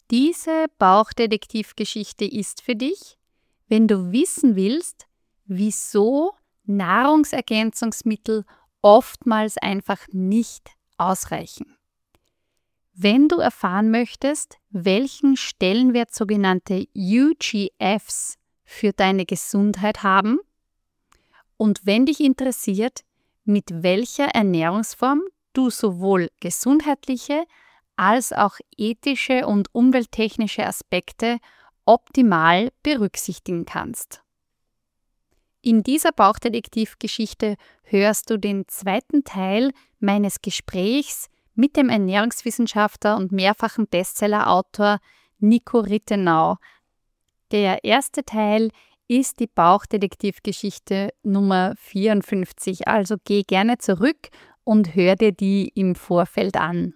Diese Bauchdetektivgeschichte ist für dich, wenn du wissen willst, wieso Nahrungsergänzungsmittel oftmals einfach nicht ausreichen. Wenn du erfahren möchtest, welchen Stellenwert sogenannte UGFs für deine Gesundheit haben und wenn dich interessiert, mit welcher Ernährungsform du sowohl gesundheitliche als auch ethische und umwelttechnische Aspekte optimal berücksichtigen kannst. In dieser Bauchdetektivgeschichte hörst du den zweiten Teil meines Gesprächs mit dem Ernährungswissenschaftler und mehrfachen Bestsellerautor Nico Rittenau. Der erste Teil ist die Bauchdetektivgeschichte Nummer 54, also geh gerne zurück und hör dir die im Vorfeld an.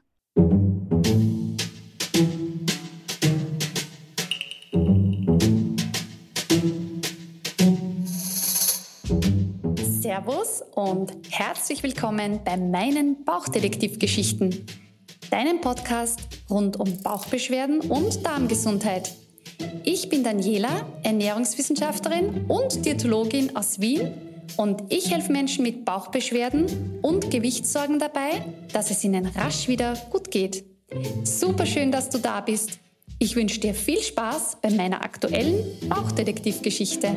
Servus und herzlich willkommen bei meinen Bauchdetektivgeschichten, deinem Podcast rund um Bauchbeschwerden und Darmgesundheit. Ich bin Daniela, Ernährungswissenschaftlerin und Diätologin aus Wien und ich helfe Menschen mit Bauchbeschwerden und Gewichtssorgen dabei, dass es ihnen rasch wieder gut geht. Super schön, dass du da bist. Ich wünsche dir viel Spaß bei meiner aktuellen Bauchdetektivgeschichte.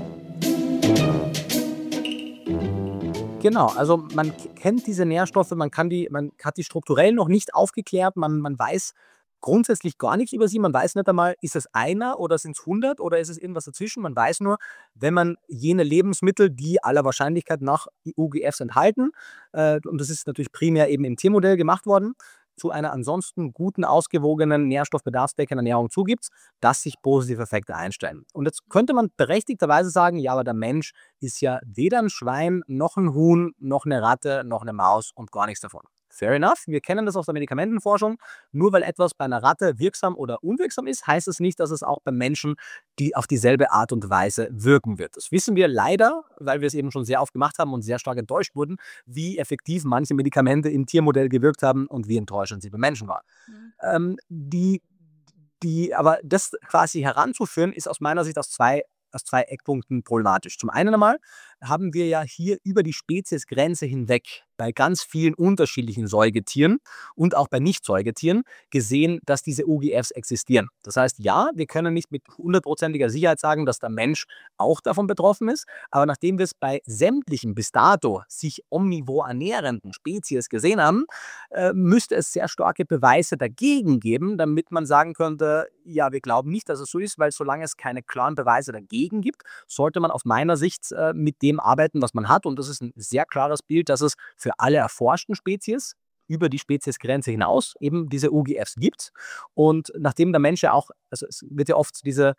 Genau, also man kennt diese Nährstoffe, man hat die strukturell noch nicht aufgeklärt, man weiß grundsätzlich gar nichts über sie, man weiß nicht einmal, ist es einer oder sind es 100 oder ist es irgendwas dazwischen, man weiß nur, wenn man jene Lebensmittel, die aller Wahrscheinlichkeit nach UGFs enthalten, und das ist natürlich primär eben im Tiermodell gemacht worden, zu einer ansonsten guten, ausgewogenen, nährstoffbedarfsdeckenden Ernährung zugibt, dass sich positive Effekte einstellen. Und jetzt könnte man berechtigterweise sagen, ja, aber der Mensch ist ja weder ein Schwein, noch ein Huhn, noch eine Ratte, noch eine Maus und gar nichts davon. Fair enough, wir kennen das aus der Medikamentenforschung. Nur weil etwas bei einer Ratte wirksam oder unwirksam ist, heißt es nicht, dass es auch beim Menschen auf dieselbe Art und Weise wirken wird. Das wissen wir leider, weil wir es eben schon sehr oft gemacht haben und sehr stark enttäuscht wurden, wie effektiv manche Medikamente im Tiermodell gewirkt haben und wie enttäuschend sie beim Menschen waren. Aber das quasi heranzuführen, ist aus meiner Sicht aus zwei Eckpunkten problematisch. Zum einen einmal haben wir ja hier über die Speziesgrenze hinweg bei ganz vielen unterschiedlichen Säugetieren und auch bei Nicht-Säugetieren gesehen, dass diese UGFs existieren. Das heißt, ja, wir können nicht mit 100%iger Sicherheit sagen, dass der Mensch auch davon betroffen ist, aber nachdem wir es bei sämtlichen bis dato sich omnivor ernährenden Spezies gesehen haben, müsste es sehr starke Beweise dagegen geben, damit man sagen könnte, ja, wir glauben nicht, dass es so ist, weil solange es keine klaren Beweise dagegen gibt, sollte man aus meiner Sicht mit dem arbeiten, was man hat. Und das ist ein sehr klares Bild, dass es für alle erforschten Spezies über die Speziesgrenze hinaus eben diese UGFs gibt. Und nachdem der Mensch ja auch, also es wird ja oft diese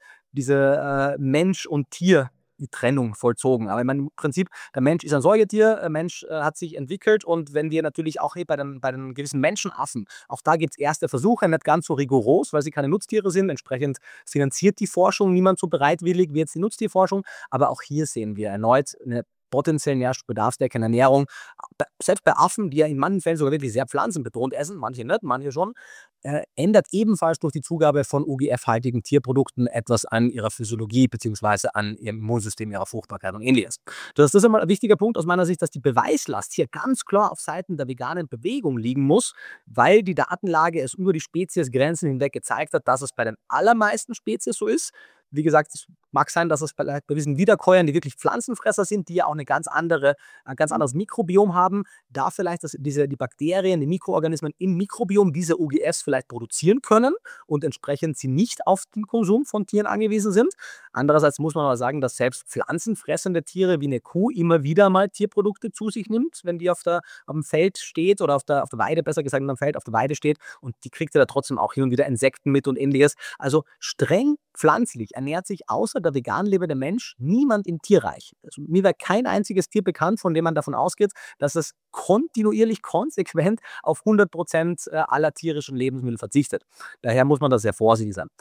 Mensch- und Tier- die Trennung vollzogen. Aber im Prinzip, der Mensch ist ein Säugetier, der Mensch hat sich entwickelt und wenn wir natürlich auch bei den gewissen Menschenaffen, auch da gibt es erste Versuche, nicht ganz so rigoros, weil sie keine Nutztiere sind, entsprechend finanziert die Forschung niemand so bereitwillig wie jetzt die Nutztierforschung, aber auch hier sehen wir erneut eine potenziell nährstoffbedarfsdeckende Ernährung, selbst bei Affen, die ja in manchen Fällen sogar wirklich sehr pflanzenbetont essen, manche nicht, manche schon, ändert ebenfalls durch die Zugabe von UGF-haltigen Tierprodukten etwas an ihrer Physiologie bzw. an ihrem Immunsystem, ihrer Fruchtbarkeit und ähnliches. Das ist einmal ein wichtiger Punkt aus meiner Sicht, dass die Beweislast hier ganz klar auf Seiten der veganen Bewegung liegen muss, weil die Datenlage es über die Speziesgrenzen hinweg gezeigt hat, dass es bei den allermeisten Spezies so ist. Wie gesagt, es mag sein, dass es bei gewissen Wiederkäuern, die wirklich Pflanzenfresser sind, die ja auch ein ganz anderes Mikrobiom haben, da vielleicht die Bakterien, die Mikroorganismen im Mikrobiom diese UGFs vielleicht produzieren können und entsprechend sie nicht auf den Konsum von Tieren angewiesen sind. Andererseits muss man aber sagen, dass selbst pflanzenfressende Tiere wie eine Kuh immer wieder mal Tierprodukte zu sich nimmt, wenn die auf dem Feld steht oder auf der Weide, besser gesagt, auf der Weide steht und die kriegt ja da trotzdem auch hin und wieder Insekten mit und ähnliches. Also streng pflanzlich ernährt sich außer der vegan lebende Mensch niemand im Tierreich. Also mir wäre kein einziges Tier bekannt, von dem man davon ausgeht, dass es kontinuierlich, konsequent auf 100% aller tierischen Lebensmittel verzichtet. Daher muss man da sehr vorsichtig sein.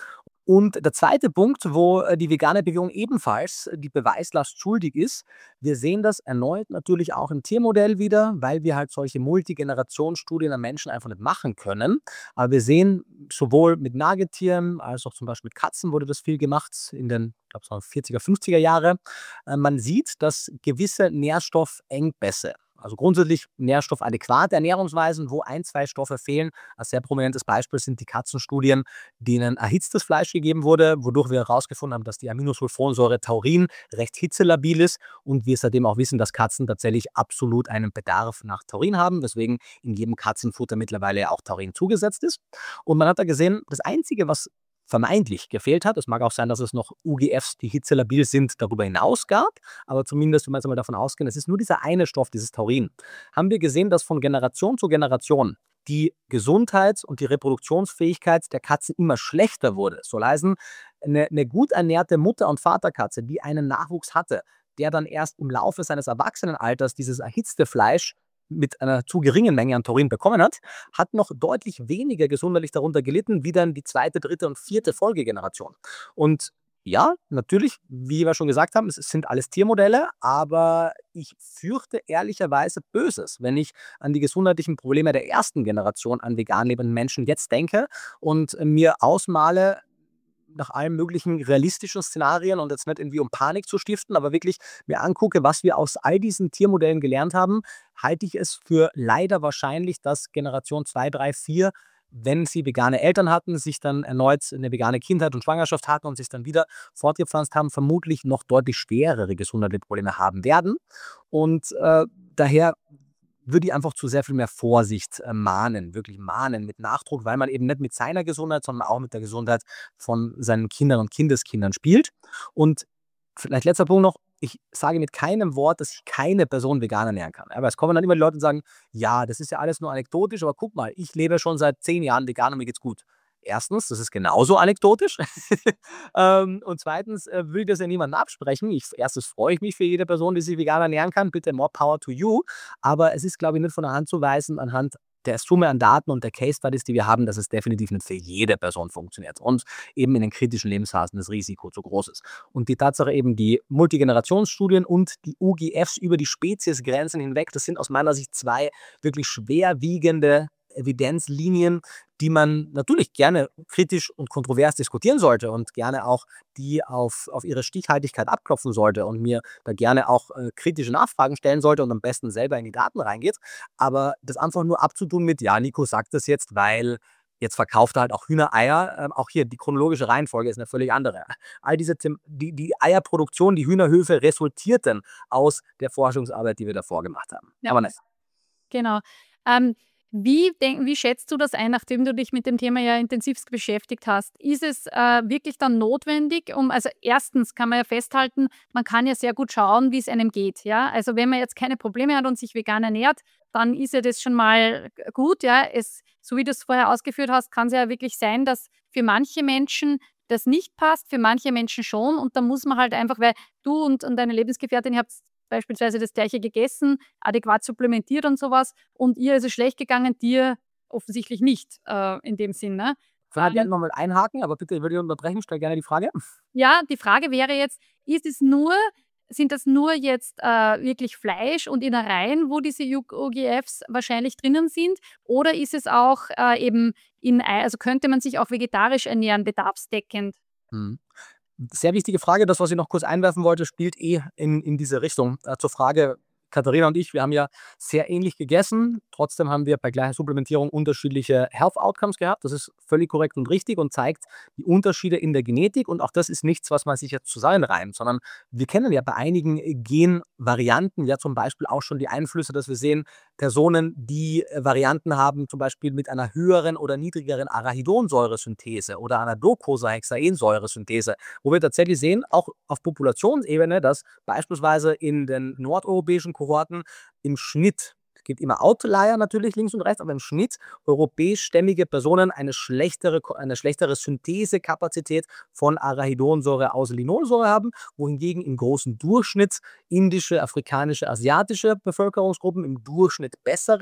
Und der zweite Punkt, wo die vegane Bewegung ebenfalls die Beweislast schuldig ist, wir sehen das erneut natürlich auch im Tiermodell wieder, weil wir halt solche Multigenerationsstudien an Menschen einfach nicht machen können. Aber wir sehen sowohl mit Nagetieren als auch zum Beispiel mit Katzen wurde das viel gemacht in den, ich glaube, so 40er, 50er Jahre. Man sieht, dass gewisse Nährstoffengpässe, also grundsätzlich nährstoffadäquate Ernährungsweisen, wo ein, zwei Stoffe fehlen. Ein sehr prominentes Beispiel sind die Katzenstudien, denen erhitztes Fleisch gegeben wurde, wodurch wir herausgefunden haben, dass die Aminosulfonsäure Taurin recht hitzelabil ist und wir seitdem auch wissen, dass Katzen tatsächlich absolut einen Bedarf nach Taurin haben, weswegen in jedem Katzenfutter mittlerweile auch Taurin zugesetzt ist. Und man hat da gesehen, das Einzige, was vermeintlich gefehlt hat, es mag auch sein, dass es noch UGFs, die hitzelabil sind, darüber hinaus gab, aber zumindest, wenn wir jetzt einmal davon ausgehen, es ist nur dieser eine Stoff, dieses Taurin, haben wir gesehen, dass von Generation zu Generation die Gesundheit und die Reproduktionsfähigkeit der Katzen immer schlechter wurde. Soll heißen, eine gut ernährte Mutter- und Vaterkatze, die einen Nachwuchs hatte, der dann erst im Laufe seines Erwachsenenalters dieses erhitzte Fleisch mit einer zu geringen Menge an Taurin bekommen hat noch deutlich weniger gesundheitlich darunter gelitten, wie dann die zweite, dritte und vierte Folgegeneration. Und ja, natürlich, wie wir schon gesagt haben, es sind alles Tiermodelle, aber ich fürchte ehrlicherweise Böses, wenn ich an die gesundheitlichen Probleme der ersten Generation an vegan lebenden Menschen jetzt denke und mir ausmale, nach allen möglichen realistischen Szenarien und jetzt nicht irgendwie um Panik zu stiften, aber wirklich mir angucke, was wir aus all diesen Tiermodellen gelernt haben, halte ich es für leider wahrscheinlich, dass Generation 2, 3, 4, wenn sie vegane Eltern hatten, sich dann erneut eine vegane Kindheit und Schwangerschaft hatten und sich dann wieder fortgepflanzt haben, vermutlich noch deutlich schwerere gesundheitliche Probleme haben werden. Und daher würde ich einfach zu sehr viel mehr Vorsicht mahnen, wirklich mahnen mit Nachdruck, weil man eben nicht mit seiner Gesundheit, sondern auch mit der Gesundheit von seinen Kindern und Kindeskindern spielt. Und vielleicht letzter Punkt noch, ich sage mit keinem Wort, dass ich keine Person vegan ernähren kann. Aber es kommen dann immer die Leute und sagen, ja, das ist ja alles nur anekdotisch, aber guck mal, ich lebe schon seit 10 Jahren vegan und mir geht's gut. Erstens, das ist genauso anekdotisch. Und zweitens will ich das ja niemandem absprechen. Erstens freue ich mich für jede Person, die sich vegan ernähren kann. Bitte more power to you. Aber es ist, glaube ich, nicht von der Hand zu weisen anhand der Summe an Daten und der Case Studies, die wir haben, dass es definitiv nicht für jede Person funktioniert und eben in den kritischen Lebensphasen das Risiko zu groß ist. Und die Tatsache eben, die Multigenerationsstudien und die UGFs über die Speziesgrenzen hinweg, das sind aus meiner Sicht zwei wirklich schwerwiegende Evidenzlinien, die man natürlich gerne kritisch und kontrovers diskutieren sollte und gerne auch die auf ihre Stichhaltigkeit abklopfen sollte und mir da gerne auch kritische Nachfragen stellen sollte und am besten selber in die Daten reingeht. Aber das einfach nur abzutun mit, ja, Nico sagt das jetzt, weil jetzt verkauft er halt auch Hühnereier. Auch hier, die chronologische Reihenfolge ist eine völlig andere. All diese die Eierproduktion, die Hühnerhöfe resultierten aus der Forschungsarbeit, die wir davor gemacht haben. Ja. Aber nicht. Genau. Wie schätzt du das ein, nachdem du dich mit dem Thema ja intensivst beschäftigt hast? Ist es wirklich dann notwendig, also erstens kann man ja festhalten, man kann ja sehr gut schauen, wie es einem geht. Ja? Also wenn man jetzt keine Probleme hat und sich vegan ernährt, dann ist ja das schon mal gut. Ja? So wie du es vorher ausgeführt hast, kann es ja wirklich sein, dass für manche Menschen das nicht passt, für manche Menschen schon. Und da muss man halt einfach, weil du und deine Lebensgefährtin, ihr habt beispielsweise das Gleiche gegessen, adäquat supplementiert und sowas und ihr ist es schlecht gegangen, dir offensichtlich nicht in dem Sinn. Ne? Vielleicht gerne nochmal einhaken, aber bitte, ich würde dich unterbrechen, stell gerne die Frage. Ja, die Frage wäre jetzt, sind das nur jetzt wirklich Fleisch und Innereien, wo diese UGFs wahrscheinlich drinnen sind? Oder ist es auch eben also könnte man sich auch vegetarisch ernähren, bedarfsdeckend? Hm. Sehr wichtige Frage. Das, was ich noch kurz einwerfen wollte, spielt in diese Richtung. Zur Frage, Katharina und ich, wir haben ja sehr ähnlich gegessen. Trotzdem haben wir bei gleicher Supplementierung unterschiedliche Health Outcomes gehabt. Das ist völlig korrekt und richtig und zeigt die Unterschiede in der Genetik. Und auch das ist nichts, was man sich jetzt zusammenreimt, sondern wir kennen ja bei einigen Genvarianten ja zum Beispiel auch schon die Einflüsse, dass wir sehen, Personen, die Varianten haben, zum Beispiel mit einer höheren oder niedrigeren Arachidonsäuresynthese oder einer Docosahexaensäuresynthese, wo wir tatsächlich sehen, auch auf Populationsebene, dass beispielsweise in den nordeuropäischen Kohorten im Schnitt, es gibt immer Outlier natürlich links und rechts, aber im Schnitt europäischstämmige Personen eine schlechtere Synthesekapazität von Arachidonsäure aus Linolsäure haben, wohingegen im großen Durchschnitt indische, afrikanische, asiatische Bevölkerungsgruppen im Durchschnitt bessere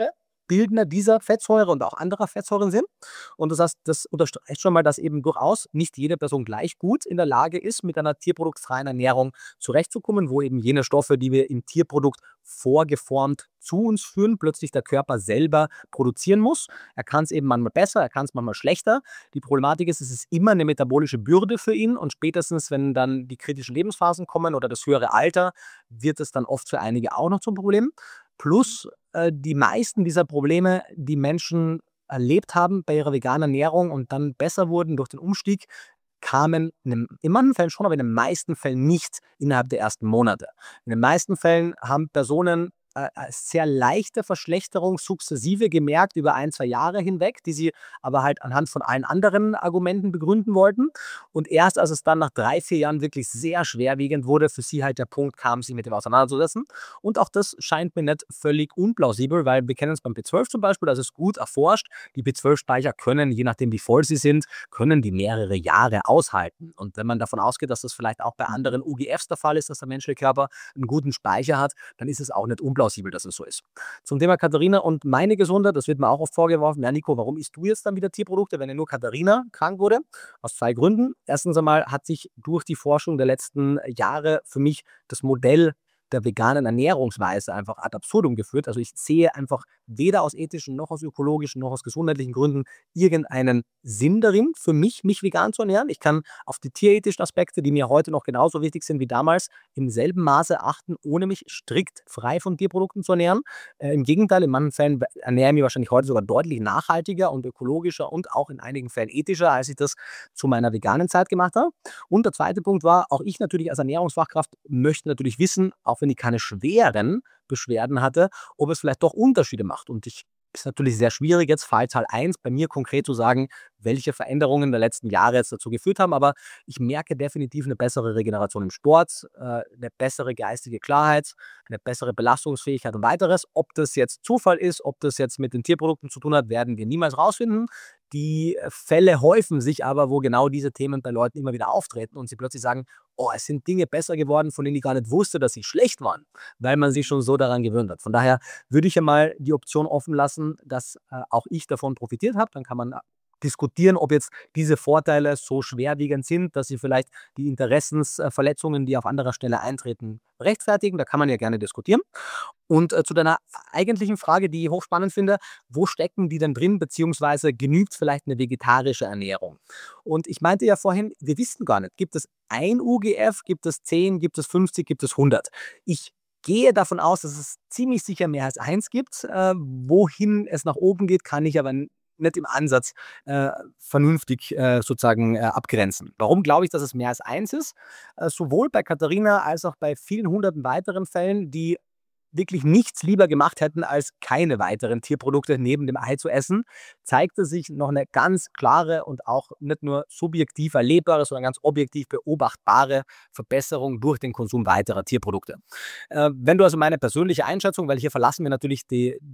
Rückbildner dieser Fettsäure und auch anderer Fettsäuren sind. Und das heißt, das unterstreicht schon mal, dass eben durchaus nicht jede Person gleich gut in der Lage ist, mit einer tierproduktfreien Ernährung zurechtzukommen, wo eben jene Stoffe, die wir im Tierprodukt vorgeformt zu uns führen, plötzlich der Körper selber produzieren muss. Er kann es eben manchmal besser, er kann es manchmal schlechter. Die Problematik ist, es ist immer eine metabolische Bürde für ihn und spätestens, wenn dann die kritischen Lebensphasen kommen oder das höhere Alter, wird es dann oft für einige auch noch zum Problem. Plus die meisten dieser Probleme, die Menschen erlebt haben bei ihrer veganen Ernährung und dann besser wurden durch den Umstieg, kamen in manchen Fällen schon, aber in den meisten Fällen nicht innerhalb der ersten Monate. In den meisten Fällen haben Personen sehr leichte Verschlechterung sukzessive gemerkt über 1, 2 Jahre hinweg, die sie aber halt anhand von allen anderen Argumenten begründen wollten. Und erst als es dann nach 3, 4 Jahren wirklich sehr schwerwiegend wurde, für sie halt der Punkt kam, sich mit dem auseinanderzusetzen. Und auch das scheint mir nicht völlig unplausibel, weil wir kennen es beim B12 zum Beispiel, das ist gut erforscht. Die B12-Speicher können, je nachdem wie voll sie sind, können die mehrere Jahre aushalten. Und wenn man davon ausgeht, dass das vielleicht auch bei anderen UGFs der Fall ist, dass der menschliche Körper einen guten Speicher hat, dann ist es auch nicht unplausibel, dass es so ist. Zum Thema Katharina und meine Gesundheit, das wird mir auch oft vorgeworfen, ja Nico, warum isst du jetzt dann wieder Tierprodukte, wenn ja nur Katharina krank wurde? Aus 2 Gründen. Erstens einmal hat sich durch die Forschung der letzten Jahre für mich das Modell der veganen Ernährungsweise einfach ad absurdum geführt. Also ich sehe einfach weder aus ethischen, noch aus ökologischen, noch aus gesundheitlichen Gründen irgendeinen Sinn darin, für mich vegan zu ernähren. Ich kann auf die tierethischen Aspekte, die mir heute noch genauso wichtig sind wie damals, im selben Maße achten, ohne mich strikt frei von Tierprodukten zu ernähren. Im Gegenteil, in manchen Fällen ernähre ich mich wahrscheinlich heute sogar deutlich nachhaltiger und ökologischer und auch in einigen Fällen ethischer, als ich das zu meiner veganen Zeit gemacht habe. Und der zweite Punkt war, auch ich natürlich als Ernährungsfachkraft möchte natürlich wissen, auch wenn ich keine schweren Beschwerden hatte, ob es vielleicht doch Unterschiede macht. Und ich ist natürlich sehr schwierig, jetzt Fallzahl 1 bei mir konkret zu sagen, welche Veränderungen der letzten Jahre jetzt dazu geführt haben, aber ich merke definitiv eine bessere Regeneration im Sport, eine bessere geistige Klarheit, eine bessere Belastungsfähigkeit und weiteres. Ob das jetzt Zufall ist, ob das jetzt mit den Tierprodukten zu tun hat, werden wir niemals rausfinden. Die Fälle häufen sich aber, wo genau diese Themen bei Leuten immer wieder auftreten und sie plötzlich sagen, oh, es sind Dinge besser geworden, von denen ich gar nicht wusste, dass sie schlecht waren, weil man sich schon so daran gewöhnt hat. Von daher würde ich ja mal die Option offen lassen, dass auch ich davon profitiert habe. Dann kann man diskutieren, ob jetzt diese Vorteile so schwerwiegend sind, dass sie vielleicht die Interessensverletzungen, die auf anderer Stelle eintreten, rechtfertigen. Da kann man ja gerne diskutieren. Und zu deiner eigentlichen Frage, die ich hochspannend finde, wo stecken die denn drin, beziehungsweise genügt vielleicht eine vegetarische Ernährung? Und ich meinte ja vorhin, wir wissen gar nicht, gibt es ein UGF, gibt es 10, gibt es 50, gibt es 100? Ich gehe davon aus, dass es ziemlich sicher mehr als eins gibt. Wohin es nach oben geht, kann ich aber nicht im Ansatz vernünftig sozusagen abgrenzen. Warum glaube ich, dass es mehr als eins ist? Sowohl bei Katharina als auch bei vielen hunderten weiteren Fällen, die wirklich nichts lieber gemacht hätten, als keine weiteren Tierprodukte neben dem Ei zu essen, zeigte sich noch eine ganz klare und auch nicht nur subjektiv erlebbare, sondern ganz objektiv beobachtbare Verbesserung durch den Konsum weiterer Tierprodukte. Wenn du also meine persönliche Einschätzung, weil hier verlassen wir natürlich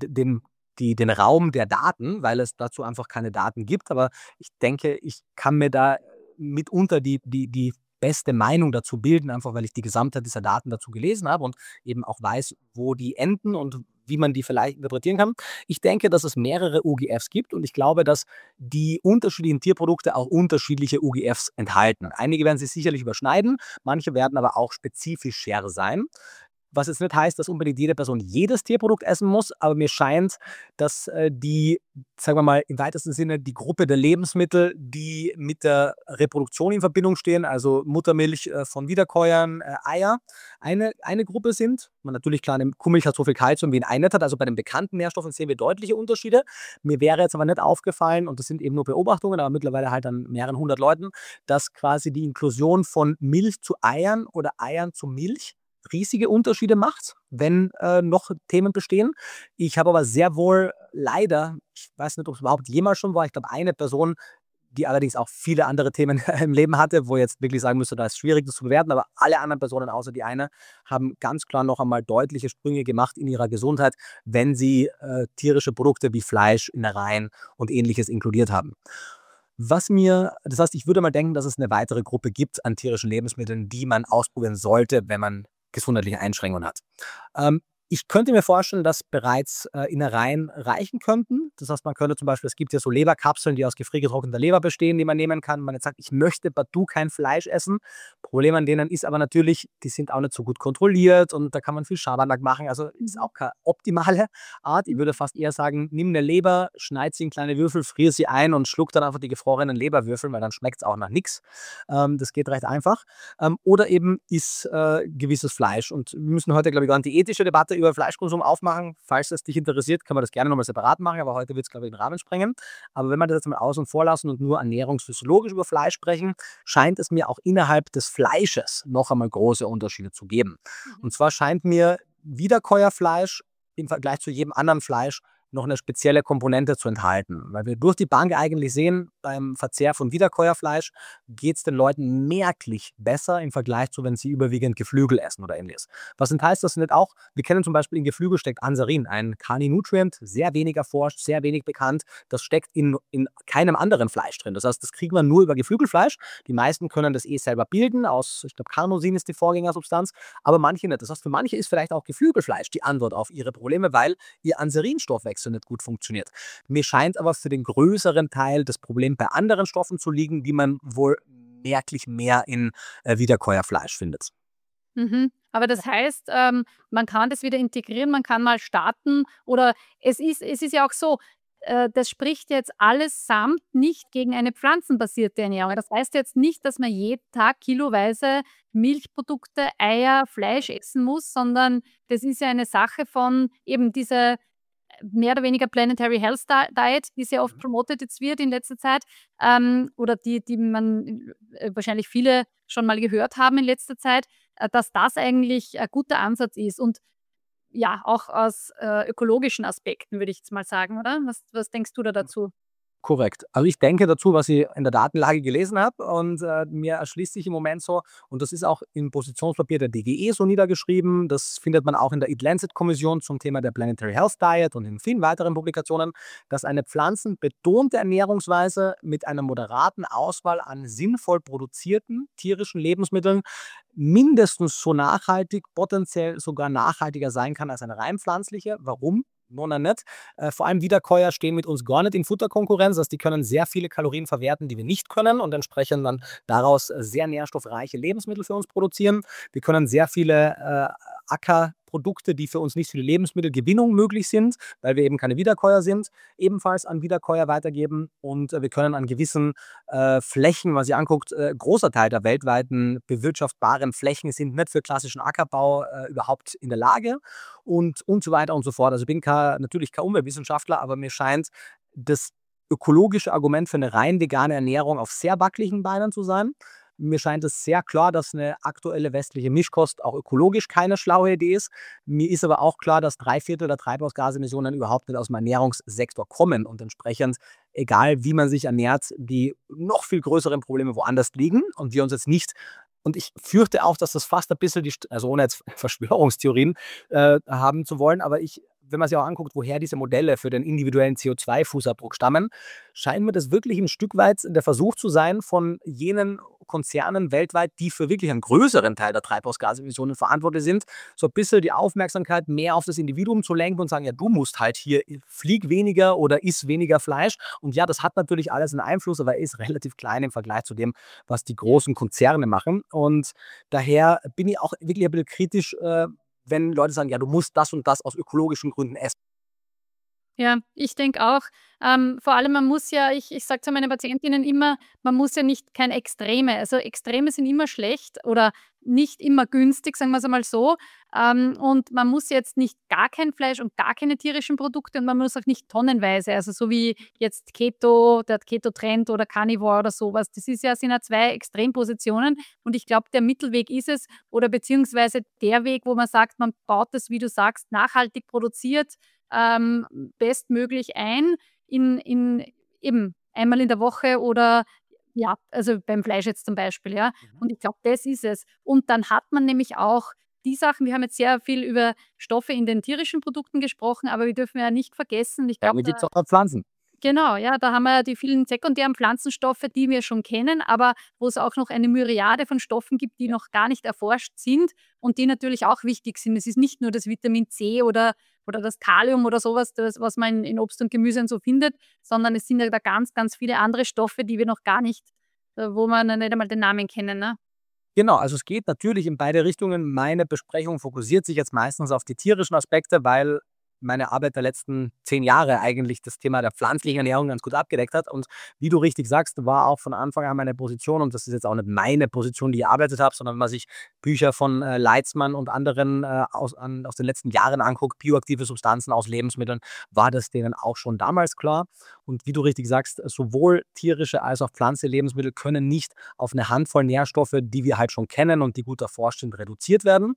den Raum der Daten, weil es dazu einfach keine Daten gibt, aber ich denke, ich kann mir da mitunter die beste Meinung dazu bilden, einfach weil ich die Gesamtheit dieser Daten dazu gelesen habe und eben auch weiß, wo die enden und wie man die vielleicht interpretieren kann. Ich denke, dass es mehrere UGFs gibt und ich glaube, dass die unterschiedlichen Tierprodukte auch unterschiedliche UGFs enthalten. Einige werden sich sicherlich überschneiden, manche werden aber auch spezifischer sein. Was jetzt nicht heißt, dass unbedingt jede Person jedes Tierprodukt essen muss, aber mir scheint, dass sagen wir mal, im weitesten Sinne die Gruppe der Lebensmittel, die mit der Reproduktion in Verbindung stehen, also Muttermilch von Wiederkäuern, Eier, eine Gruppe sind. Man natürlich klar, eine Kuhmilch hat so viel Kalzium wie ein Ei nicht hat, also bei den bekannten Nährstoffen sehen wir deutliche Unterschiede. Mir wäre jetzt aber nicht aufgefallen, und das sind eben nur Beobachtungen, aber mittlerweile halt an mehreren hundert Leuten, dass quasi die Inklusion von Milch zu Eiern oder Eiern zu Milch riesige Unterschiede macht, wenn noch Themen bestehen. Ich habe aber sehr wohl leider, ich weiß nicht, ob es überhaupt jemals schon war, ich glaube eine Person, die allerdings auch viele andere Themen im Leben hatte, wo ich jetzt wirklich sagen müsste, da ist schwierig, das zu bewerten, aber alle anderen Personen außer die eine haben ganz klar noch einmal deutliche Sprünge gemacht in ihrer Gesundheit, wenn sie tierische Produkte wie Fleisch, Innereien und Ähnliches inkludiert haben. Das heißt, ich würde mal denken, dass es eine weitere Gruppe gibt an tierischen Lebensmitteln, die man ausprobieren sollte, wenn man gesundheitliche Einschränkungen hat. Ich könnte mir vorstellen, dass bereits Innereien reichen könnten. Das heißt, man könnte zum Beispiel, es gibt ja so Leberkapseln, die aus gefriergetrockneter Leber bestehen, die man nehmen kann. Man jetzt sagt, ich möchte partout kein Fleisch essen. Problem an denen ist aber natürlich, die sind auch nicht so gut kontrolliert und da kann man viel Schabernack machen. Also ist Mhm. auch keine optimale Art. Ich würde fast eher sagen, nimm eine Leber, schneid sie in kleine Würfel, friere sie ein und schluck dann einfach die gefrorenen Leberwürfel, weil dann schmeckt es auch nach nichts. Das geht recht einfach. Oder eben ist gewisses Fleisch. Und wir müssen heute, glaube ich, gar nicht die ethische Debatte über Fleischkonsum aufmachen. Falls es dich interessiert, kann man das gerne nochmal separat machen, aber heute wird es, glaube ich, den Rahmen sprengen. Aber wenn wir das jetzt mal außen vor lassen und nur ernährungsphysiologisch über Fleisch sprechen, scheint es mir auch innerhalb des Fleisches noch einmal große Unterschiede zu geben. Mhm. Und zwar scheint mir Wiederkäuerfleisch im Vergleich zu jedem anderen Fleisch noch eine spezielle Komponente zu enthalten. Weil wir durch die Bank eigentlich sehen, beim Verzehr von Wiederkäuerfleisch geht es den Leuten merklich besser im Vergleich zu, wenn sie überwiegend Geflügel essen oder ähnliches. Was nicht heißt, dass nicht auch, wir kennen zum Beispiel in Geflügel steckt Ansarin, ein Carninutrient, sehr wenig erforscht, sehr wenig bekannt. Das steckt in keinem anderen Fleisch drin. Das heißt, das kriegen wir nur über Geflügelfleisch. Die meisten können das selber bilden, aus, ich glaube, Carnosin ist die Vorgängersubstanz, aber manche nicht. Das heißt, für manche ist vielleicht auch Geflügelfleisch die Antwort auf ihre Probleme, weil ihr Anserinstoffwechsel nicht gut funktioniert. Mir scheint aber für den größeren Teil das Problem bei anderen Stoffen zu liegen, die man wohl merklich mehr in Wiederkäuerfleisch findet. Mhm. Aber das heißt, man kann das wieder integrieren, man kann mal starten oder es ist ja auch so, das spricht jetzt allesamt nicht gegen eine pflanzenbasierte Ernährung. Das heißt jetzt nicht, dass man jeden Tag kiloweise Milchprodukte, Eier, Fleisch essen muss, sondern das ist ja eine Sache von eben diese mehr oder weniger Planetary Health Diet, die sehr oft promotet jetzt wird in letzter Zeit, oder die man wahrscheinlich viele schon mal gehört haben in letzter Zeit, dass das eigentlich ein guter Ansatz ist und ja, auch aus, ökologischen Aspekten, würde ich jetzt mal sagen, oder? Was denkst du da dazu? Korrekt. Also ich denke dazu, was ich in der Datenlage gelesen habe und mir erschließt sich im Moment so, und das ist auch im Positionspapier der DGE so niedergeschrieben, das findet man auch in der Eat-Lancet-Kommission zum Thema der Planetary Health Diet und in vielen weiteren Publikationen, dass eine pflanzenbetonte Ernährungsweise mit einer moderaten Auswahl an sinnvoll produzierten tierischen Lebensmitteln mindestens so nachhaltig, potenziell sogar nachhaltiger sein kann als eine rein pflanzliche. Warum? Nona nicht. Vor allem Wiederkäuer stehen mit uns gar nicht in Futterkonkurrenz. Also die können sehr viele Kalorien verwerten, die wir nicht können und entsprechend dann daraus sehr nährstoffreiche Lebensmittel für uns produzieren. Wir können sehr viele Ackerprodukte, die für uns nicht für die Lebensmittelgewinnung möglich sind, weil wir eben keine Wiederkäuer sind, ebenfalls an Wiederkäuer weitergeben. Und wir können an gewissen Flächen, was ihr anguckt, großer Teil der weltweiten bewirtschaftbaren Flächen sind nicht für klassischen Ackerbau überhaupt in der Lage und so weiter und so fort. Also ich bin natürlich kein Umweltwissenschaftler, aber mir scheint das ökologische Argument für eine rein vegane Ernährung auf sehr wackeligen Beinen zu sein. Mir scheint es sehr klar, dass eine aktuelle westliche Mischkost auch ökologisch keine schlaue Idee ist. Mir ist aber auch klar, dass 3/4 der Treibhausgasemissionen überhaupt nicht aus dem Ernährungssektor kommen und entsprechend, egal wie man sich ernährt, die noch viel größeren Probleme woanders liegen und wir uns jetzt nicht, und ich fürchte auch, dass das fast ein bisschen also ohne jetzt Verschwörungstheorien haben zu wollen, aber wenn man sich auch anguckt, woher diese Modelle für den individuellen CO2-Fußabdruck stammen, scheint mir das wirklich ein Stück weit der Versuch zu sein von jenen Konzernen weltweit, die für wirklich einen größeren Teil der Treibhausgasemissionen verantwortlich sind, so ein bisschen die Aufmerksamkeit mehr auf das Individuum zu lenken und sagen, ja, du musst halt hier, flieg weniger oder iss weniger Fleisch. Und ja, das hat natürlich alles einen Einfluss, aber er ist relativ klein im Vergleich zu dem, was die großen Konzerne machen. Und daher bin ich auch wirklich ein bisschen kritisch, wenn Leute sagen, ja, du musst das und das aus ökologischen Gründen essen. Ja, ich denke auch, vor allem man muss ja ich sage zu meinen Patientinnen immer, man muss ja nicht kein Extreme also, Extreme sind immer schlecht oder nicht immer günstig, sagen wir's einmal so. Und man muss jetzt nicht gar kein Fleisch und gar keine tierischen Produkte und man muss auch nicht tonnenweise, also, so wie jetzt Keto, der Keto-Trend oder Carnivore oder sowas. Das sind ja 2 Extrempositionen und ich glaube, der Mittelweg ist es oder beziehungsweise der Weg, wo man sagt, man baut das, wie du sagst, nachhaltig produziert ähm, bestmöglich ein in eben einmal in der Woche oder ja, also beim Fleisch jetzt zum Beispiel, ja. Und ich glaube, das ist es. Und dann hat man nämlich auch die Sachen wir haben jetzt sehr viel über Stoffe in den tierischen Produkten gesprochen, aber wir dürfen ja nicht vergessen, ich Ja, glaube, mir da geht es auch um Pflanzen. Genau, ja, da haben wir ja die vielen sekundären Pflanzenstoffe, die wir schon kennen, aber wo es auch noch eine Myriade von Stoffen gibt, die noch gar nicht erforscht sind und die natürlich auch wichtig sind. Es ist nicht nur das Vitamin C oder das Kalium oder sowas, was man in Obst und Gemüse und so findet, sondern es sind ja da ganz, ganz viele andere Stoffe, die wir noch gar nicht wo wir noch nicht einmal den Namen kennen, ne? Genau, also es geht natürlich in beide Richtungen. Meine Besprechung fokussiert sich jetzt meistens auf die tierischen Aspekte, weil meine Arbeit der letzten 10 Jahre eigentlich das Thema der pflanzlichen Ernährung ganz gut abgedeckt hat. Und wie du richtig sagst, war auch von Anfang an meine Position, und das ist jetzt auch nicht meine Position, die ich erarbeitet habe, sondern wenn man sich Bücher von Leitzmann und anderen aus den letzten Jahren anguckt, bioaktive Substanzen aus Lebensmitteln, war das denen auch schon damals klar. Und wie du richtig sagst, sowohl tierische als auch pflanzliche Lebensmittel können nicht auf eine Handvoll Nährstoffe, die wir halt schon kennen und die gut erforscht sind, reduziert werden.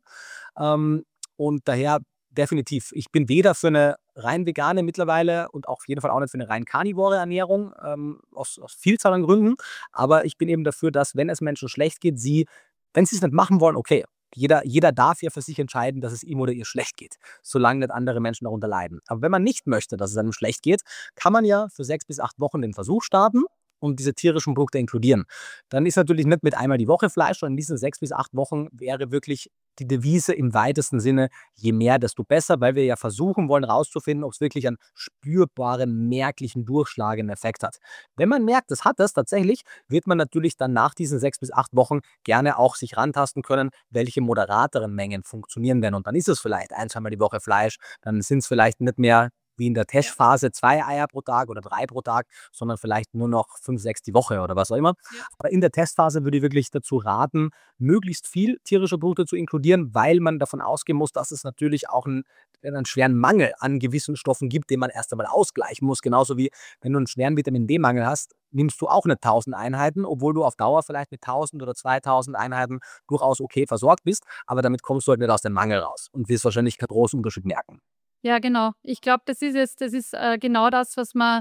Und daher definitiv, ich bin weder für eine rein vegane mittlerweile und auch auf jeden Fall auch nicht für eine rein karnivore Ernährung, aus Vielzahl an Gründen. Aber ich bin eben dafür, dass, wenn es Menschen schlecht geht, wenn sie es nicht machen wollen, okay. Jeder darf ja für sich entscheiden, dass es ihm oder ihr schlecht geht, solange nicht andere Menschen darunter leiden. Aber wenn man nicht möchte, dass es einem schlecht geht, kann man ja für 6 bis 8 Wochen den Versuch starten und diese tierischen Produkte inkludieren. Dann ist natürlich nicht mit einmal die Woche Fleisch, sondern in diesen 6 bis 8 Wochen wäre wirklich die Devise im weitesten Sinne, je mehr, desto besser, weil wir ja versuchen wollen, herauszufinden, ob es wirklich einen spürbaren, merklichen, durchschlagenden Effekt hat. Wenn man merkt, es hat das tatsächlich, wird man natürlich dann nach diesen 6 bis 8 Wochen gerne auch sich rantasten können, welche moderateren Mengen funktionieren denn. Und dann ist es vielleicht ein, zweimal die Woche Fleisch, dann sind es vielleicht nicht mehr wie in der Testphase 2 Eier pro Tag oder 3 pro Tag, sondern vielleicht nur noch 5, 6 die Woche oder was auch immer. Ja. Aber in der Testphase würde ich wirklich dazu raten, möglichst viel tierische Produkte zu inkludieren, weil man davon ausgehen muss, dass es natürlich auch einen schweren Mangel an gewissen Stoffen gibt, den man erst einmal ausgleichen muss. Genauso wie, wenn du einen schweren Vitamin D-Mangel hast, nimmst du auch nicht 1000 Einheiten, obwohl du auf Dauer vielleicht mit 1000 oder 2000 Einheiten durchaus okay versorgt bist, aber damit kommst du halt nicht aus dem Mangel raus und wirst wahrscheinlich keinen großen Unterschied merken. Ja, genau. Ich glaube, das ist genau das,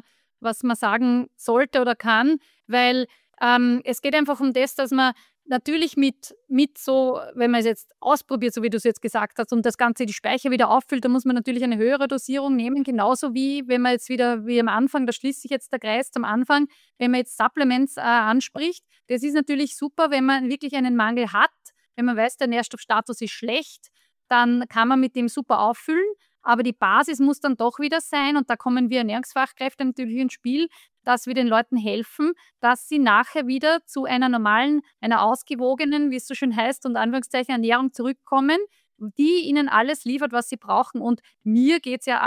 was man sagen sollte oder kann, weil es geht einfach um das, dass man natürlich mit so, wenn man es jetzt ausprobiert, so wie du es jetzt gesagt hast, und das Ganze die Speicher wieder auffüllt, dann muss man natürlich eine höhere Dosierung nehmen, genauso wie wenn man jetzt wieder, wie am Anfang, da schließt sich jetzt der Kreis zum Anfang, wenn man jetzt Supplements anspricht. Das ist natürlich super, wenn man wirklich einen Mangel hat, wenn man weiß, der Nährstoffstatus ist schlecht, dann kann man mit dem super auffüllen. Aber die Basis muss dann doch wieder sein, und da kommen wir Ernährungsfachkräfte natürlich ins Spiel, dass wir den Leuten helfen, dass sie nachher wieder zu einer normalen, einer ausgewogenen, wie es so schön heißt, und Anführungszeichen Ernährung zurückkommen, die ihnen alles liefert, was sie brauchen. Und mir geht es ja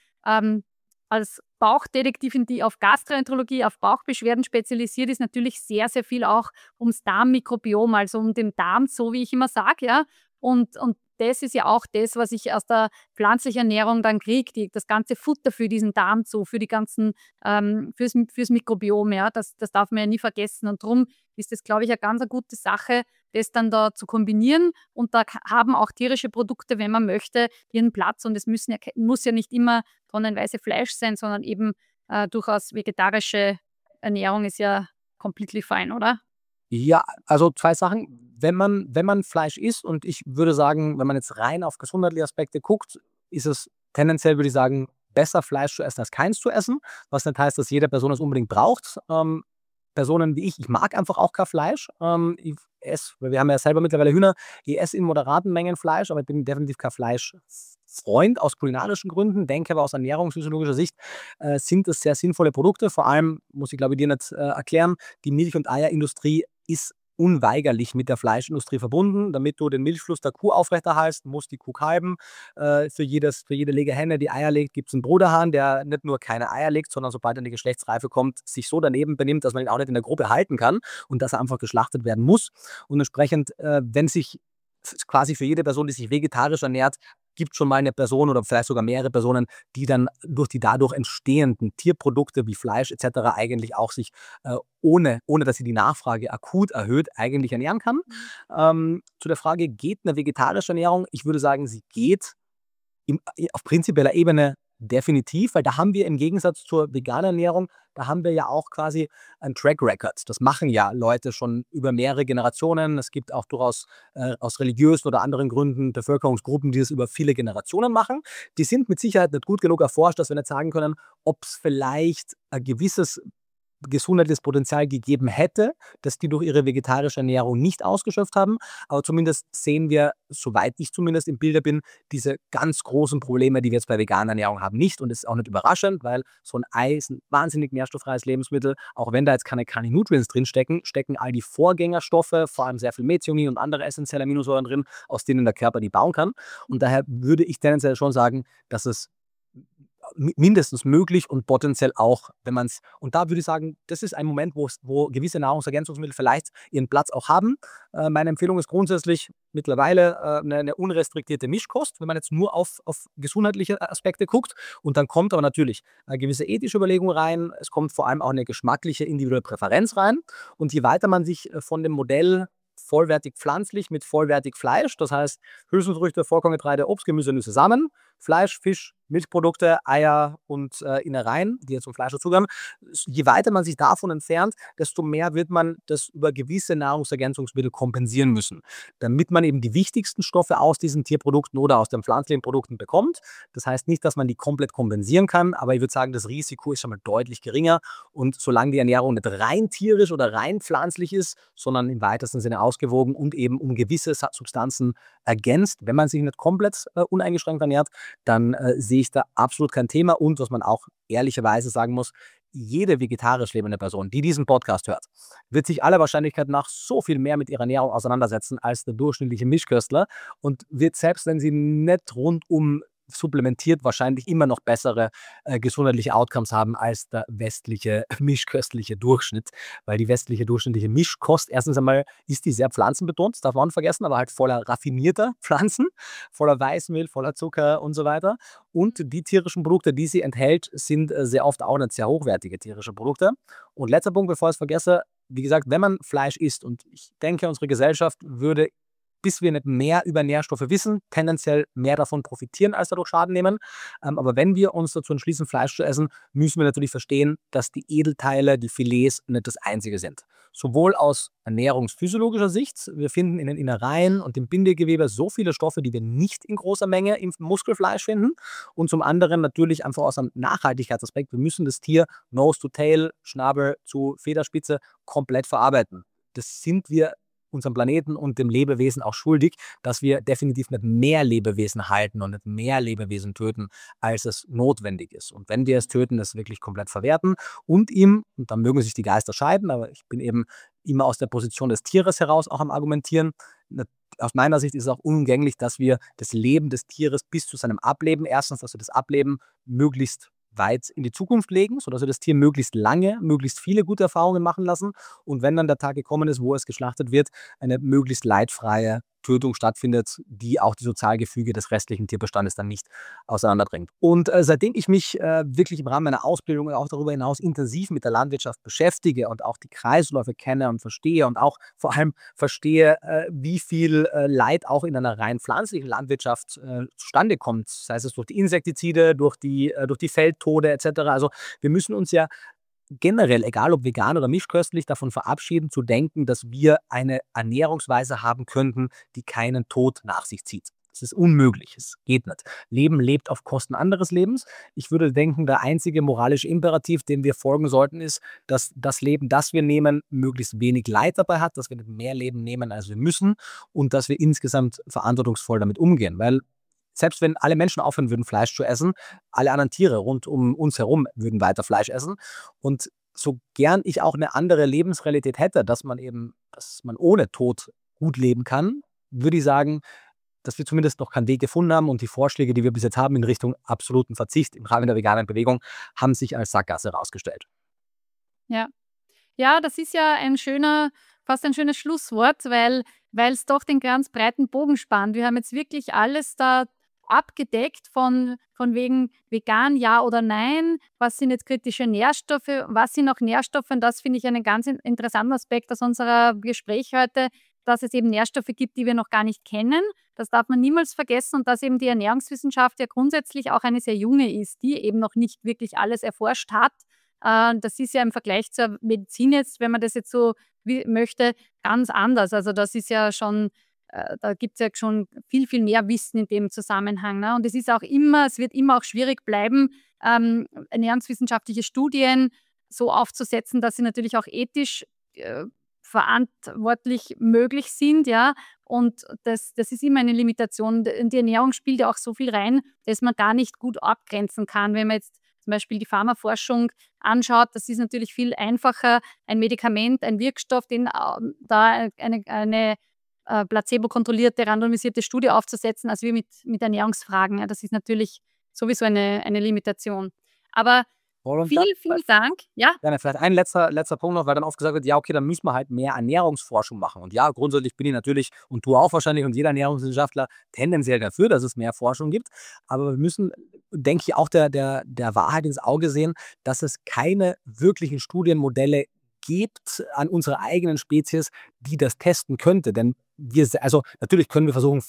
als Bauchdetektivin, die auf Gastroenterologie, auf Bauchbeschwerden spezialisiert ist, natürlich sehr, sehr viel auch ums Darmmikrobiom, also um den Darm, so wie ich immer sage, ja. Und das ist ja auch das, was ich aus der pflanzlichen Ernährung dann kriege, das ganze Futter für diesen Darm zu, für die ganzen, fürs Mikrobiom, ja, das darf man ja nie vergessen. Und darum ist das, glaube ich, eine ganz eine gute Sache, das dann da zu kombinieren. Und da haben auch tierische Produkte, wenn man möchte, ihren Platz. Und es muss ja nicht immer tonnenweise Fleisch sein, sondern eben durchaus vegetarische Ernährung ist ja completely fine, oder? Ja, also 2 Sachen. Wenn man Fleisch isst, und ich würde sagen, wenn man jetzt rein auf gesundheitliche Aspekte guckt, ist es tendenziell, würde ich sagen, besser, Fleisch zu essen als keins zu essen, was nicht heißt, dass jede Person es unbedingt braucht. Personen wie ich mag einfach auch kein Fleisch. Ich esse, weil wir haben ja selber mittlerweile Hühner, ich esse in moderaten Mengen Fleisch, aber ich bin definitiv kein Fleischfreund aus kulinarischen Gründen, denke aber aus ernährungsphysiologischer Sicht sind es sehr sinnvolle Produkte. Vor allem, muss ich glaube ich dir nicht erklären, die Milch- und Eierindustrie ist unweigerlich mit der Fleischindustrie verbunden. Damit du den Milchfluss der Kuh aufrechterhaltst, muss die Kuh kalben. Für jede Legehenne, die Eier legt, gibt es einen Bruderhahn, der nicht nur keine Eier legt, sondern sobald er in die Geschlechtsreife kommt, sich so daneben benimmt, dass man ihn auch nicht in der Gruppe halten kann und dass er einfach geschlachtet werden muss. Und entsprechend, wenn sich quasi für jede Person, die sich vegetarisch ernährt, gibt schon mal eine Person oder vielleicht sogar mehrere Personen, die dann durch die dadurch entstehenden Tierprodukte wie Fleisch etc. eigentlich auch sich ohne dass sie die Nachfrage akut erhöht, eigentlich ernähren kann. Zu der Frage, geht eine vegetarische Ernährung? Ich würde sagen, sie geht auf prinzipieller Ebene definitiv, weil da haben wir im Gegensatz zur veganen Ernährung, da haben wir ja auch quasi ein Track Record. Das machen ja Leute schon über mehrere Generationen. Es gibt auch durchaus aus religiösen oder anderen Gründen Bevölkerungsgruppen, die es über viele Generationen machen. Die sind mit Sicherheit nicht gut genug erforscht, dass wir nicht sagen können, ob es vielleicht ein gewisses gesundheitliches Potenzial gegeben hätte, das die durch ihre vegetarische Ernährung nicht ausgeschöpft haben. Aber zumindest sehen wir, soweit ich zumindest im Bilde bin, diese ganz großen Probleme, die wir jetzt bei veganer Ernährung haben, nicht. Und das ist auch nicht überraschend, weil so ein Ei ist ein wahnsinnig nährstoffreiches Lebensmittel. Auch wenn da jetzt keine Nutrients drinstecken, stecken all die Vorgängerstoffe, vor allem sehr viel Methionin und andere essentielle Aminosäuren drin, aus denen der Körper die bauen kann. Und daher würde ich tendenziell schon sagen, dass es mindestens möglich und potenziell auch, wenn man es, und da würde ich sagen, das ist ein Moment, wo gewisse Nahrungsergänzungsmittel vielleicht ihren Platz auch haben. Meine Empfehlung ist grundsätzlich mittlerweile eine unrestriktierte Mischkost, wenn man jetzt nur auf gesundheitliche Aspekte guckt. Und dann kommt aber natürlich eine gewisse ethische Überlegung rein. Es kommt vor allem auch eine geschmackliche individuelle Präferenz rein. Und je weiter man sich von dem Modell vollwertig pflanzlich mit vollwertig Fleisch, das heißt Hülsenfrüchte, Vollkorngetreide, Obst, Gemüse, Nüsse, Samen, Fleisch, Fisch, Milchprodukte, Eier und Innereien, die jetzt zum Fleisch dazugehören. Je weiter man sich davon entfernt, desto mehr wird man das über gewisse Nahrungsergänzungsmittel kompensieren müssen, damit man eben die wichtigsten Stoffe aus diesen Tierprodukten oder aus den pflanzlichen Produkten bekommt. Das heißt nicht, dass man die komplett kompensieren kann, aber ich würde sagen, das Risiko ist schon mal deutlich geringer. Und solange die Ernährung nicht rein tierisch oder rein pflanzlich ist, sondern im weitesten Sinne ausgewogen und eben um gewisse Substanzen ergänzt, wenn man sich nicht komplett uneingeschränkt ernährt, dann sehe ich da absolut kein Thema. Und was man auch ehrlicherweise sagen muss, jede vegetarisch lebende Person, die diesen Podcast hört, wird sich aller Wahrscheinlichkeit nach so viel mehr mit ihrer Ernährung auseinandersetzen als der durchschnittliche Mischköstler und wird, selbst wenn sie nicht rundum supplementiert, wahrscheinlich immer noch bessere gesundheitliche Outcomes haben als der westliche mischköstliche Durchschnitt, weil die westliche durchschnittliche Mischkost, erstens einmal ist die sehr pflanzenbetont, das darf man nicht vergessen, aber halt voller raffinierter Pflanzen, voller Weißmehl, voller Zucker und so weiter. Und die tierischen Produkte, die sie enthält, sind sehr oft auch nicht sehr hochwertige tierische Produkte. Und letzter Punkt, bevor ich es vergesse, wie gesagt, wenn man Fleisch isst, und ich denke, unsere Gesellschaft würde, bis wir nicht mehr über Nährstoffe wissen, tendenziell mehr davon profitieren, als dadurch Schaden nehmen. Aber wenn wir uns dazu entschließen, Fleisch zu essen, müssen wir natürlich verstehen, dass die Edelteile, die Filets, nicht das Einzige sind. Sowohl aus ernährungsphysiologischer Sicht, wir finden in den Innereien und im Bindegewebe so viele Stoffe, die wir nicht in großer Menge im Muskelfleisch finden. Und zum anderen natürlich einfach aus einem Nachhaltigkeitsaspekt, wir müssen das Tier Nose to Tail, Schnabel zu Federspitze komplett verarbeiten. Das sind wir unserem Planeten und dem Lebewesen auch schuldig, dass wir definitiv nicht mehr Lebewesen halten und nicht mehr Lebewesen töten, als es notwendig ist. Und wenn wir es töten, das wirklich komplett verwerten und ihm, und dann mögen sich die Geister scheiden, aber ich bin eben immer aus der Position des Tieres heraus auch am Argumentieren. Aus meiner Sicht ist es auch unumgänglich, dass wir das Leben des Tieres bis zu seinem Ableben, erstens, dass wir das Ableben möglichst weit in die Zukunft legen, sodass wir das Tier möglichst lange, möglichst viele gute Erfahrungen machen lassen und wenn dann der Tag gekommen ist, wo es geschlachtet wird, eine möglichst leidfreie Tötung stattfindet, die auch die Sozialgefüge des restlichen Tierbestandes dann nicht auseinanderdrängt. Und seitdem ich mich wirklich im Rahmen meiner Ausbildung und auch darüber hinaus intensiv mit der Landwirtschaft beschäftige und auch die Kreisläufe kenne und verstehe und auch vor allem verstehe, wie viel Leid auch in einer rein pflanzlichen Landwirtschaft zustande kommt, sei es durch die Insektizide, durch die Feldtode etc. Also wir müssen uns ja generell, egal ob vegan oder mischköstlich, davon verabschieden zu denken, dass wir eine Ernährungsweise haben könnten, die keinen Tod nach sich zieht. Das ist unmöglich, es geht nicht. Leben lebt auf Kosten anderes Lebens. Ich würde denken, der einzige moralische Imperativ, dem wir folgen sollten, ist, dass das Leben, das wir nehmen, möglichst wenig Leid dabei hat, dass wir nicht mehr Leben nehmen, als wir müssen und dass wir insgesamt verantwortungsvoll damit umgehen. Weil selbst wenn alle Menschen aufhören würden, Fleisch zu essen, alle anderen Tiere rund um uns herum würden weiter Fleisch essen. Und so gern ich auch eine andere Lebensrealität hätte, dass man ohne Tod gut leben kann, würde ich sagen, dass wir zumindest noch keinen Weg gefunden haben und die Vorschläge, die wir bis jetzt haben in Richtung absoluten Verzicht im Rahmen der veganen Bewegung, haben sich als Sackgasse herausgestellt. Ja. Ja, das ist ja fast ein schönes Schlusswort, weil es doch den ganz breiten Bogen spannt. Wir haben jetzt wirklich alles da abgedeckt von wegen vegan, ja oder nein, was sind jetzt kritische Nährstoffe, was sind auch Nährstoffe, und das finde ich einen ganz interessanten Aspekt aus unserer Gespräch heute, dass es eben Nährstoffe gibt, die wir noch gar nicht kennen. Das darf man niemals vergessen und dass eben die Ernährungswissenschaft ja grundsätzlich auch eine sehr junge ist, die eben noch nicht wirklich alles erforscht hat. Das ist ja im Vergleich zur Medizin jetzt, wenn man das jetzt so möchte, ganz anders. Also das ist ja schon, da gibt es ja schon viel, viel mehr Wissen in dem Zusammenhang. Ne? Und es wird immer auch schwierig bleiben, ernährungswissenschaftliche Studien so aufzusetzen, dass sie natürlich auch ethisch verantwortlich möglich sind, ja. Und das ist immer eine Limitation. Die Ernährung spielt ja auch so viel rein, dass man gar nicht gut abgrenzen kann. Wenn man jetzt zum Beispiel die Pharmaforschung anschaut, das ist natürlich viel einfacher, ein Medikament, ein Wirkstoff, da eine placebo-kontrollierte, randomisierte Studie aufzusetzen, als wir mit Ernährungsfragen. Ja, das ist natürlich sowieso eine Limitation. Aber vielen Dank. Ja? Ja, vielleicht ein letzter Punkt noch, weil dann oft gesagt wird, ja, okay, dann müssen wir halt mehr Ernährungsforschung machen. Und ja, grundsätzlich bin ich natürlich, und du auch wahrscheinlich und jeder Ernährungswissenschaftler tendenziell dafür, dass es mehr Forschung gibt. Aber wir müssen, denke ich, auch der Wahrheit ins Auge sehen, dass es keine wirklichen Studienmodelle gibt an unserer eigenen Spezies, die das testen könnte. Denn also natürlich können wir versuchen,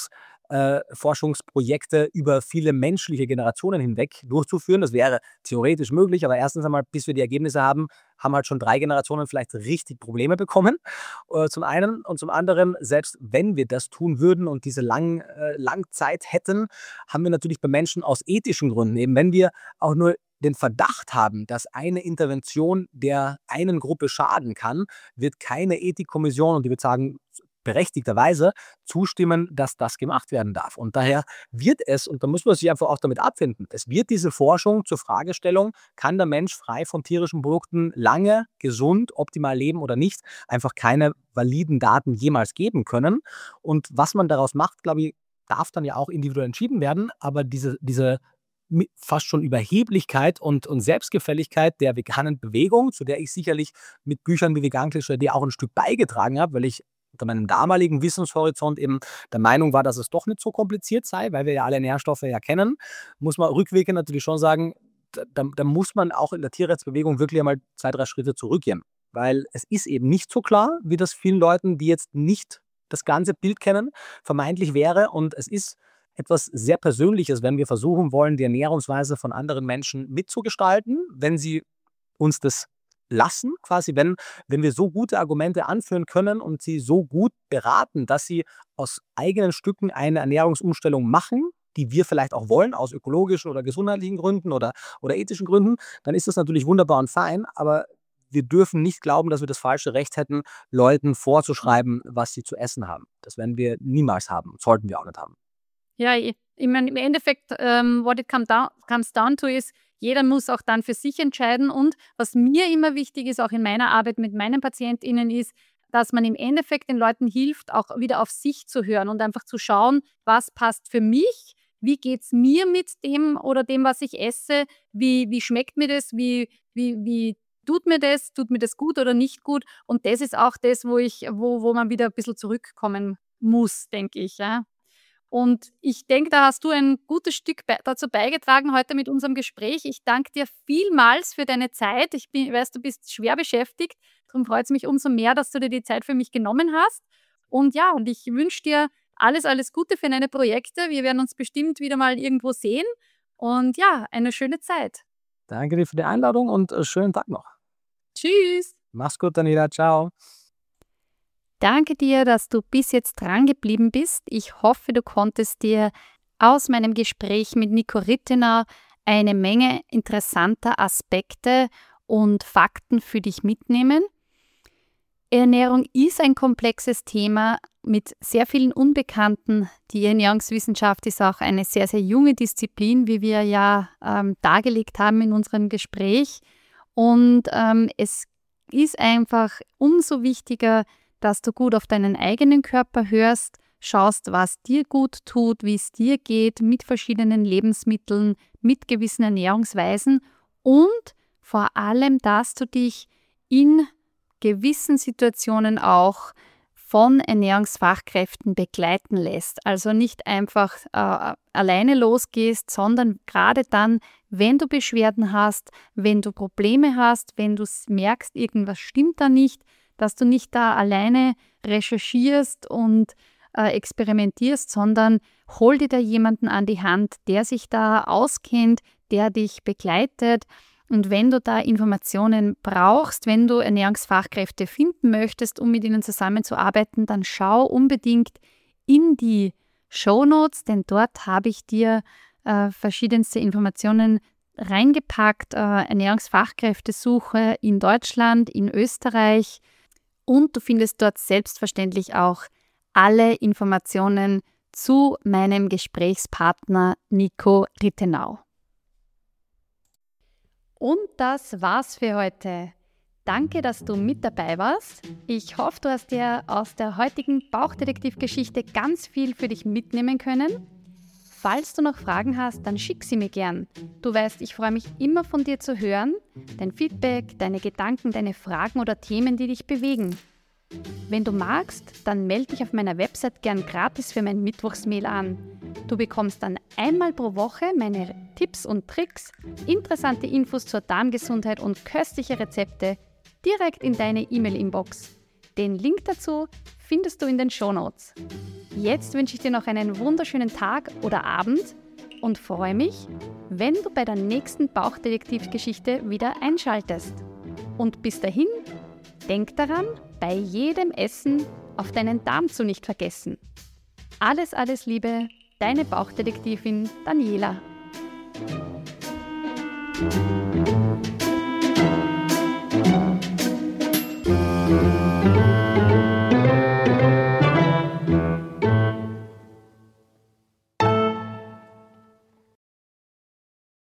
Forschungsprojekte über viele menschliche Generationen hinweg durchzuführen. Das wäre theoretisch möglich, aber erstens einmal, bis wir die Ergebnisse haben halt schon 3 Generationen vielleicht richtig Probleme bekommen, zum einen. Und zum anderen, selbst wenn wir das tun würden und diese Langzeit hätten, haben wir natürlich bei Menschen aus ethischen Gründen, eben wenn wir auch nur den Verdacht haben, dass eine Intervention der einen Gruppe schaden kann, wird keine Ethikkommission, und die wird sagen, berechtigterweise zustimmen, dass das gemacht werden darf. Und daher wird es, und da muss man sich einfach auch damit abfinden, es wird diese Forschung zur Fragestellung, kann der Mensch frei von tierischen Produkten lange, gesund, optimal leben oder nicht, einfach keine validen Daten jemals geben können. Und was man daraus macht, glaube ich, darf dann ja auch individuell entschieden werden, aber diese fast schon Überheblichkeit und Selbstgefälligkeit der veganen Bewegung, zu der ich sicherlich mit Büchern wie Vegan-Klischee auch ein Stück beigetragen habe, weil ich unter meinem damaligen Wissenshorizont eben der Meinung war, dass es doch nicht so kompliziert sei, weil wir ja alle Nährstoffe ja kennen, muss man rückwirkend natürlich schon sagen, da muss man auch in der Tierrechtsbewegung wirklich einmal 2, 3 Schritte zurückgehen. Weil es ist eben nicht so klar, wie das vielen Leuten, die jetzt nicht das ganze Bild kennen, vermeintlich wäre. Und es ist etwas sehr Persönliches, wenn wir versuchen wollen, die Ernährungsweise von anderen Menschen mitzugestalten, wenn sie uns das lassen, quasi, wenn wir so gute Argumente anführen können und sie so gut beraten, dass sie aus eigenen Stücken eine Ernährungsumstellung machen, die wir vielleicht auch wollen, aus ökologischen oder gesundheitlichen Gründen oder ethischen Gründen, dann ist das natürlich wunderbar und fein, aber wir dürfen nicht glauben, dass wir das falsche Recht hätten, Leuten vorzuschreiben, was sie zu essen haben. Das werden wir niemals haben, sollten wir auch nicht haben. Ja, ich meine, im Endeffekt, what it comes down to ist, jeder muss auch dann für sich entscheiden. Und was mir immer wichtig ist, auch in meiner Arbeit mit meinen PatientInnen, ist, dass man im Endeffekt den Leuten hilft, auch wieder auf sich zu hören und einfach zu schauen, was passt für mich, wie geht es mir mit dem oder dem, was ich esse, wie schmeckt mir das, wie tut mir das gut oder nicht gut. Und das ist auch das, wo man wieder ein bisschen zurückkommen muss, denke ich, ja. Und ich denke, da hast du ein gutes Stück dazu beigetragen heute mit unserem Gespräch. Ich danke dir vielmals für deine Zeit. Ich weiß, du bist schwer beschäftigt. Darum freut es mich umso mehr, dass du dir die Zeit für mich genommen hast. Und ja, und ich wünsche dir alles Gute für deine Projekte. Wir werden uns bestimmt wieder mal irgendwo sehen. Und ja, eine schöne Zeit. Danke dir für die Einladung und schönen Tag noch. Tschüss. Mach's gut, Daniela. Ciao. Danke dir, dass du bis jetzt dran geblieben bist. Ich hoffe, du konntest dir aus meinem Gespräch mit Nico Rittenau eine Menge interessanter Aspekte und Fakten für dich mitnehmen. Ernährung ist ein komplexes Thema mit sehr vielen Unbekannten. Die Ernährungswissenschaft ist auch eine sehr, sehr junge Disziplin, wie wir ja dargelegt haben in unserem Gespräch. Und es ist einfach umso wichtiger, dass du gut auf deinen eigenen Körper hörst, schaust, was dir gut tut, wie es dir geht mit verschiedenen Lebensmitteln, mit gewissen Ernährungsweisen und vor allem, dass du dich in gewissen Situationen auch von Ernährungsfachkräften begleiten lässt. Also nicht einfach alleine losgehst, sondern gerade dann, wenn du Beschwerden hast, wenn du Probleme hast, wenn du merkst, irgendwas stimmt da nicht, dass du nicht da alleine recherchierst und experimentierst, sondern hol dir da jemanden an die Hand, der sich da auskennt, der dich begleitet. Und wenn du da Informationen brauchst, wenn du Ernährungsfachkräfte finden möchtest, um mit ihnen zusammenzuarbeiten, dann schau unbedingt in die Shownotes, denn dort habe ich dir verschiedenste Informationen reingepackt, Ernährungsfachkräftesuche in Deutschland, in Österreich, und du findest dort selbstverständlich auch alle Informationen zu meinem Gesprächspartner Nico Rittenau. Und das war's für heute. Danke, dass du mit dabei warst. Ich hoffe, du hast dir aus der heutigen Bauchdetektiv-Geschichte ganz viel für dich mitnehmen können. Falls du noch Fragen hast, dann schick sie mir gern. Du weißt, ich freue mich immer von dir zu hören. Dein Feedback, deine Gedanken, deine Fragen oder Themen, die dich bewegen. Wenn du magst, dann melde dich auf meiner Website gern gratis für mein Mittwochsmail an. Du bekommst dann einmal pro Woche meine Tipps und Tricks, interessante Infos zur Darmgesundheit und köstliche Rezepte direkt in deine E-Mail-Inbox. Den Link dazu findest du in den Shownotes. Jetzt wünsche ich dir noch einen wunderschönen Tag oder Abend und freue mich, wenn du bei der nächsten Bauchdetektiv-Geschichte wieder einschaltest. Und bis dahin, denk daran, bei jedem Essen auf deinen Darm zu nicht vergessen. Alles, alles Liebe, deine Bauchdetektivin Daniela.